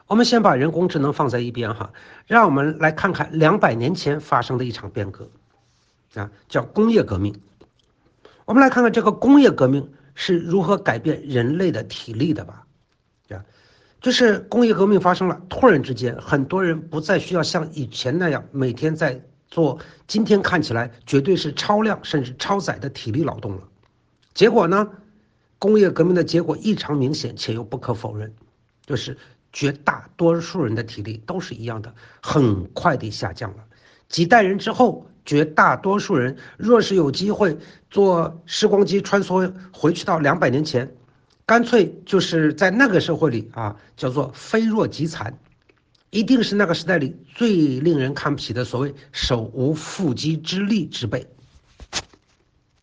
我们先把人工智能放在一边哈，让我们来看看200年前发生的一场变革，叫工业革命。我们来看看这个工业革命是如何改变人类的体力的吧。就是工业革命发生了，突然之间，很多人不再需要像以前那样每天在做今天看起来绝对是超量甚至超载的体力劳动了。结果呢，工业革命的结果异常明显且又不可否认，就是绝大多数人的体力都是一样的，很快地下降了。几代人之后，绝大多数人若是有机会坐时光机穿梭回去到200年前，干脆就是在那个社会里叫做非弱即残，一定是那个时代里最令人看不起的所谓手无缚鸡之力之辈。